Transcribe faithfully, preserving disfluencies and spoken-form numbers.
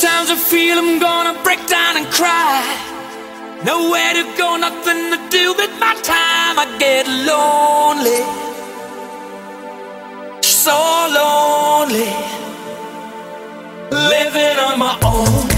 Sometimes I feel I'm gonna break down and cry. Nowhere to go, nothing to do with my time. I get lonely, so lonely, living on my own.